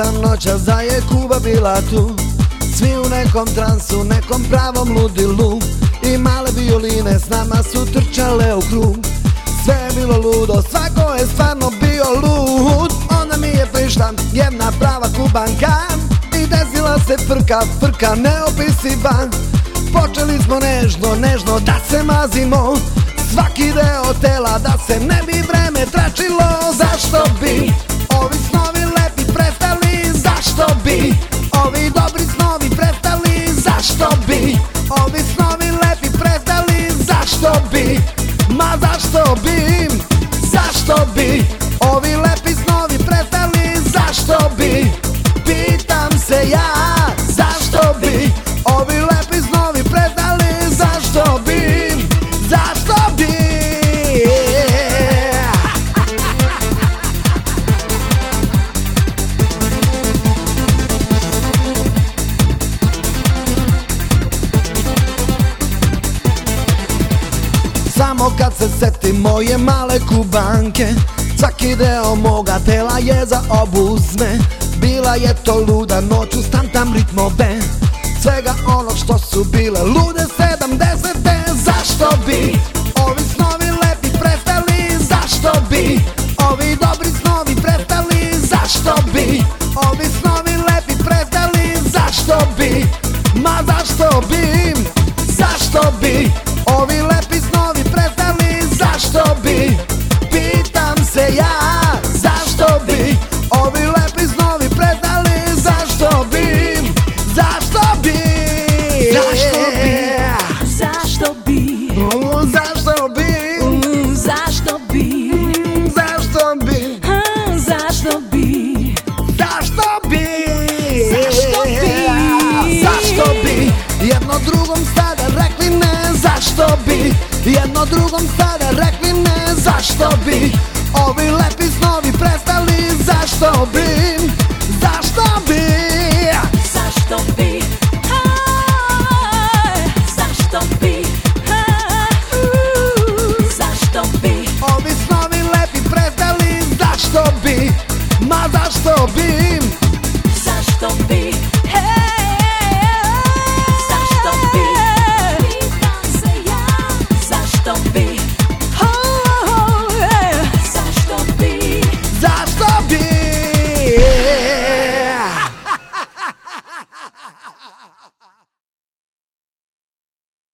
Prošla noća za je Kuba bila tu, svi u nekom transu, nekom pravom ludilu. I male violine s nama su trčale u krug. Sve je bilo ludo, svako je stvarno bio lud. Onda mi je prišla jedna prava Kubanka i desila se frka neopisiva. Počeli smo nežno da se mazimo, svaki deo tela da se ne bi vreme tračilo. Zašto bi ovi snovi lepi prestali? Zašto bi ovi dobri snovi prestali? Zašto bi ovi snovi lepi prestali? Zašto bi, ma zašto bi, zašto bi ovi lepi snovi prestali? Zašto bi, pitam se ja, zašto bi ovi lepi snovi prestali? Zašto bi, zašto bi? Samo kad se setim moje male Kubanke, svaki deo moga tela je za obuzme. Bila je to luda noć uz tam ritmove svega onog što su bile lude 70-te. Zašto bi ovi snovi lepi prestali? Zašto bi ovi dobri snovi prestali? Zašto bi ovi snovi lepi prestali? Zašto bi, ma zašto bi, zašto bi ovi lepi snovi prestali? Zašto bi, pitam se ja, zašto bi ovi lepi snovi prestali? Zašto bi, zašto bi, Zašto bi, zašto bi, zašto bi, zašto bi, zašto bi, zašto bi, zašto bi, zašto bi, zašto bi jedno drugom sada rekli ne? Zašto bi jedno drugom sada rekli ne? Zašto bi ovi lepi snovi prestali? Zašto bi